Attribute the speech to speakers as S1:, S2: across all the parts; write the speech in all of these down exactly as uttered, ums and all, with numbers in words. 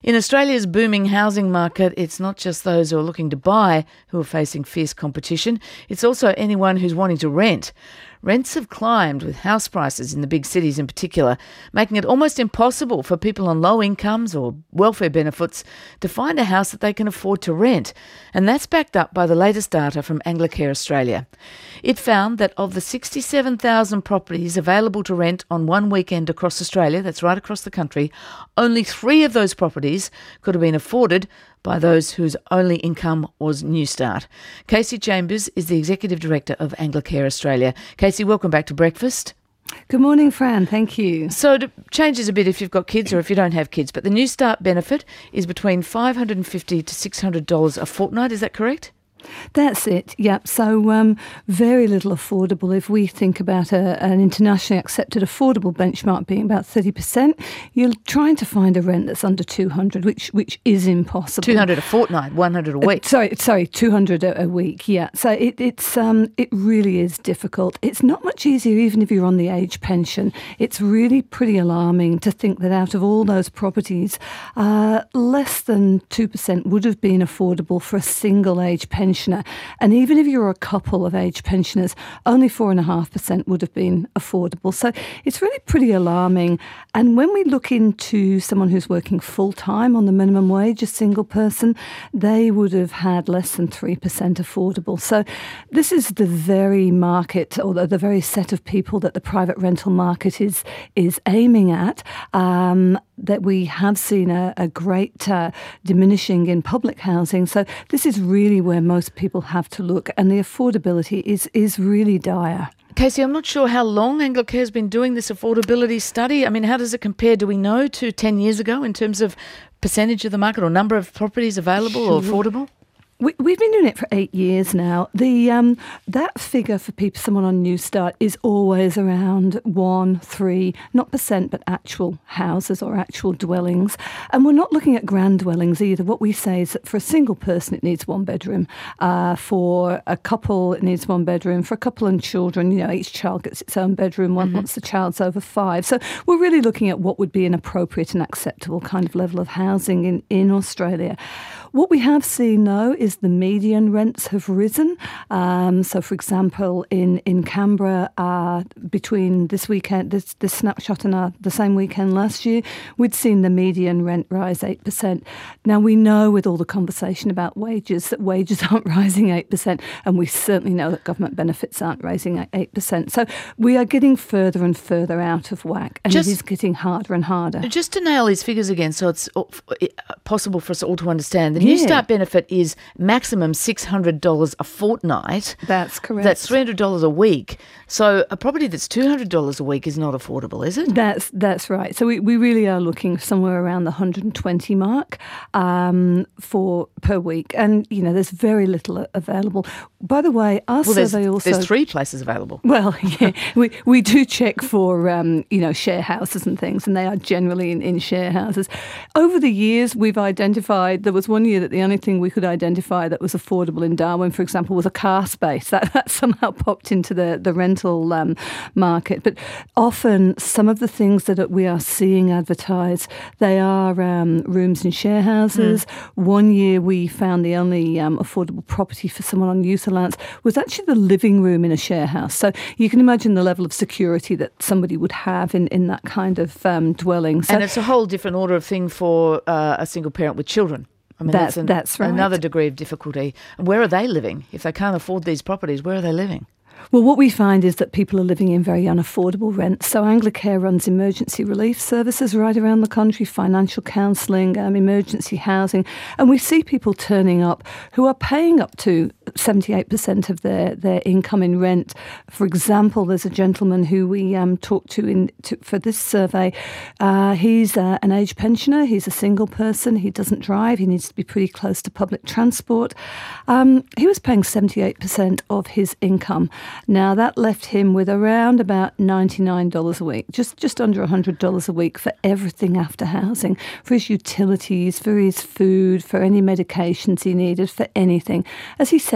S1: In Australia's booming housing market, it's not just those who are looking to buy who are facing fierce competition. It's also anyone who's wanting to rent. Rents have climbed with house prices in the big cities in particular, making it almost impossible for people on low incomes or welfare benefits to find a house that they can afford to rent. And that's backed up by the latest data from Anglicare Australia. It found that of the sixty-seven thousand properties available to rent on one weekend across Australia, that's right across the country, only three of those properties could have been afforded by those whose only income was Newstart. Casey Chambers is the Executive Director of Anglicare Australia. Casey, welcome back to Breakfast.
S2: Good morning, Fran. Thank you.
S1: So it changes a bit if you've got kids or if you don't have kids, but the Newstart benefit is between five hundred fifty dollars to six hundred dollars a fortnight. Is that correct?
S2: That's it, yep. So um, very little affordable. If we think about a, an internationally accepted affordable benchmark being about thirty percent, you're trying to find a rent that's under two hundred, which which is impossible.
S1: two hundred a fortnight, one hundred a week.
S2: Uh, sorry, sorry, two hundred a, a week, yeah. So it, it's um, it really is difficult. It's not much easier even if you're on the age pension. It's really pretty alarming to think that out of all those properties, uh, less than two percent would have been affordable for a single age pension. And even if you're a couple of age pensioners, only four point five percent would have been affordable. So it's really pretty alarming. And when we look into someone who's working full-time on the minimum wage, a single person, they would have had less than three percent affordable. So this is the very market, or the, the very set of people that the private rental market is, is aiming at. Um, that we have seen a, a great uh, diminishing in public housing. So this is really where most people have to look, and the affordability is is really dire.
S1: Casey, I'm not sure how long Anglicare has been doing this affordability study. I mean, how does it compare, do we know, to ten years ago in terms of percentage of the market or number of properties available or affordable?
S2: We, we've been doing it for eight years now. The um, that figure for people, someone on Newstart, is always around one, three, not percent, but actual houses or actual dwellings. And we're not looking at grand dwellings either. What we say is that for a single person, it needs one bedroom. Uh, for a couple, it needs one bedroom. For a couple and children, you know, each child gets its own bedroom mm-hmm. once the child's over five. So we're really looking at what would be an appropriate and acceptable kind of level of housing in, in Australia. What we have seen, though, is the median rents have risen. Um, so, for example, in, in Canberra, uh, between this weekend, this, this snapshot and uh, the same weekend last year, we'd seen the median rent rise eight percent. Now, we know with all the conversation about wages that wages aren't rising eight percent, and we certainly know that government benefits aren't rising eight percent. So we are getting further and further out of whack, and just, it is getting harder and harder.
S1: Just to nail these figures again so it's possible for us all to understand, the Newstart yeah. benefit is maximum six hundred dollars a fortnight.
S2: That's correct.
S1: That's three hundred dollars a week. So a property that's two hundred dollars a week is not affordable, is it?
S2: That's that's right. So we, we really are looking somewhere around the one hundred twenty mark um, for per week. And, you know, there's very little available. By the way, our
S1: well,
S2: survey
S1: there's,
S2: also...
S1: There's three places available.
S2: Well, yeah, we, we do check for, um, you know, share houses and things, and they are generally in, in share houses. Over the years, we've identified, there was one year that the only thing we could identify that was affordable in Darwin, for example, was a car space. That, that somehow popped into the, the rental um, market. But often some of the things that we are seeing advertised, they are um, rooms in share houses. Mm. One year we found the only um, affordable property for someone on youth allowance was actually the living room in a share house. So you can imagine the level of security that somebody would have in, in that kind of um, dwelling. So,
S1: and it's a whole different order of thing for uh, a single parent with children. I mean,
S2: that's,
S1: that's, an,
S2: that's right.
S1: another degree of difficulty. Where are they living? If they can't afford these properties, where are they living?
S2: Well, what we find is that people are living in very unaffordable rents. So Anglicare runs emergency relief services right around the country, financial counselling, um, emergency housing. And we see people turning up who are paying up to seventy-eight percent of their, their income in rent. For example, there's a gentleman who we um, talked to, in, to for this survey. Uh, he's uh, an age pensioner. He's a single person. He doesn't drive. He needs to be pretty close to public transport. Um, he was paying seventy-eight percent of his income. Now, that left him with around about ninety-nine dollars a week, just, just under one hundred dollars a week for everything after housing, for his utilities, for his food, for any medications he needed, for anything. As he said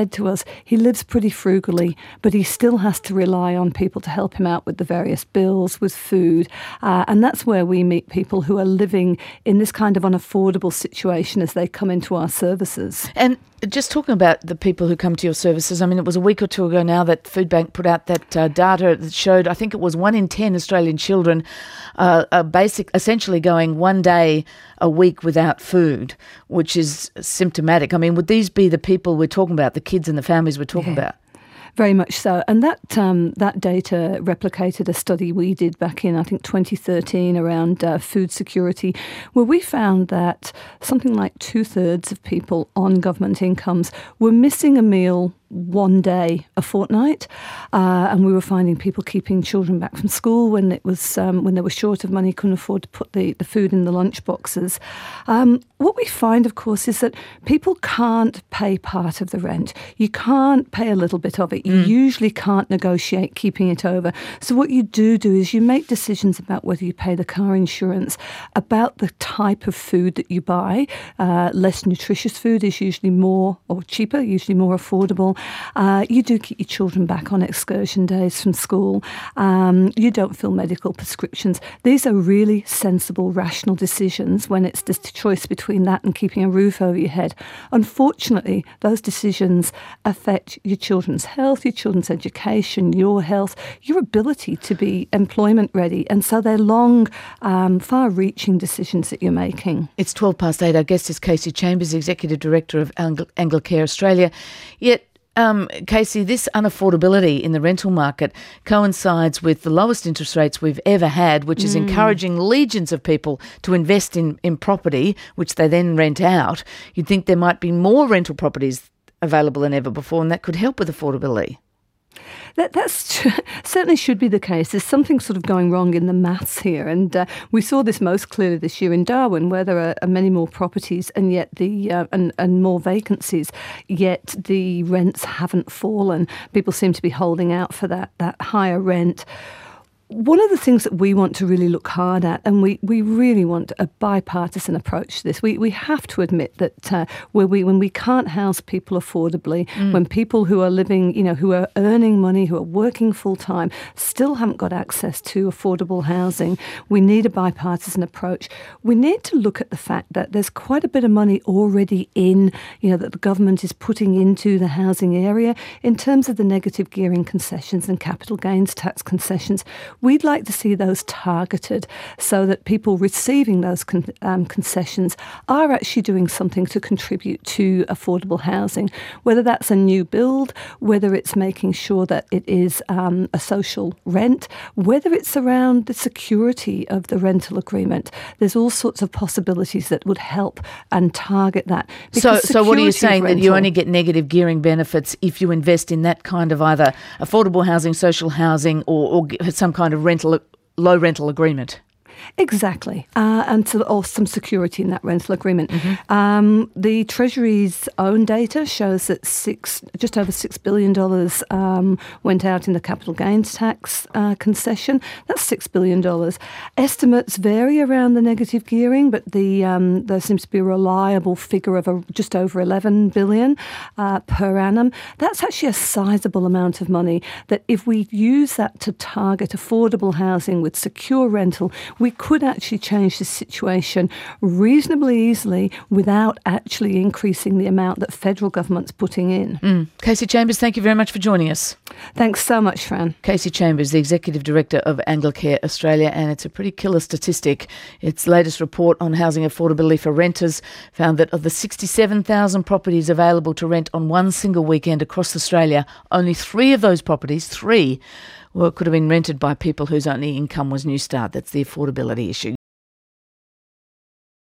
S2: said to us he lives pretty frugally, but he still has to rely on people to help him out with the various bills, with food. Uh, and that's where we meet people who are living in this kind of unaffordable situation as they come into our services.
S1: And just talking about the people who come to your services, I mean, it was a week or two ago now that Foodbank put out that uh, data that showed, I think it was one in ten Australian children uh, are basic, essentially going one day a week without food, which is symptomatic. I mean, would these be the people we're talking about, the kids and the families we're talking yeah. about?
S2: Very much so. And that um, that data replicated a study we did back in, I think, twenty thirteen around uh, food security, where we found that something like two-thirds of people on government incomes were missing a meal one day a fortnight, uh, and we were finding people keeping children back from school when it was um, when they were short of money, couldn't afford to put the, the food in the lunch boxes. Um, what we find, of course, is that people can't pay part of the rent. You can't pay a little bit of it. You mm. usually can't negotiate keeping it over. So what you do do is you make decisions about whether you pay the car insurance, about the type of food that you buy. Uh, less nutritious food is usually more or cheaper, usually more affordable. Uh, you do keep your children back on excursion days from school. Um, you don't fill medical prescriptions. These are really sensible, rational decisions when it's just a choice between that and keeping a roof over your head. Unfortunately, those decisions affect your children's health, your children's education, your health, your ability to be employment ready. And so they're long, um, far-reaching decisions that you're making.
S1: It's twelve past eight. Our guest is Kasey Chambers, Executive Director of Angl- Anglicare Australia. Yet, Um, Kasey, this unaffordability in the rental market coincides with the lowest interest rates we've ever had, which is mm. encouraging legions of people to invest in, in property, which they then rent out. You'd think there might be more rental properties available than ever before, and that could help with affordability.
S2: That that's certainly should be the case. There's something sort of going wrong in the maths here, and uh, we saw this most clearly this year in Darwin, where there are, are many more properties and yet the uh, and and more vacancies, yet the rents haven't fallen. People seem to be holding out for that that higher rent. One of the things that we want to really look hard at, and we, we really want a bipartisan approach to this, we we have to admit that uh, where we when we can't house people affordably, mm. when people who are living, you know, who are earning money, who are working full time, still haven't got access to affordable housing, we need a bipartisan approach. We need to look at the fact that there's quite a bit of money already in, you know, that the government is putting into the housing area in terms of the negative gearing concessions and capital gains tax concessions. We'd like to see those targeted so that people receiving those con- um, concessions are actually doing something to contribute to affordable housing, whether that's a new build, whether it's making sure that it is um, a social rent, whether it's around the security of the rental agreement. There's all sorts of possibilities that would help and target that.
S1: So, so what are you saying, rental, that you only get negative gearing benefits if you invest in that kind of either affordable housing, social housing, or, or some kind of rental, low rental agreement?
S2: Exactly, uh, and so, or some security in that rental agreement. Mm-hmm. Um, the Treasury's own data shows that six, just over six billion dollars um, went out in the capital gains tax uh, concession. That's six billion dollars. Estimates vary around the negative gearing, but the um, there seems to be a reliable figure of a, just over eleven billion dollars uh, per annum. That's actually a sizable amount of money that if we use that to target affordable housing with secure rental, we could actually change the situation reasonably easily without actually increasing the amount that federal government's putting in.
S1: Mm. Kasey Chambers, thank you very much for joining us.
S2: Thanks so much, Fran.
S1: Kasey Chambers, the Executive Director of Anglicare Australia, and it's a pretty killer statistic. Its latest report on housing affordability for renters found that of the sixty-seven thousand properties available to rent on one single weekend across Australia, only three of those properties, three, well, it could have been rented by people whose only income was Newstart. That's the affordability issue.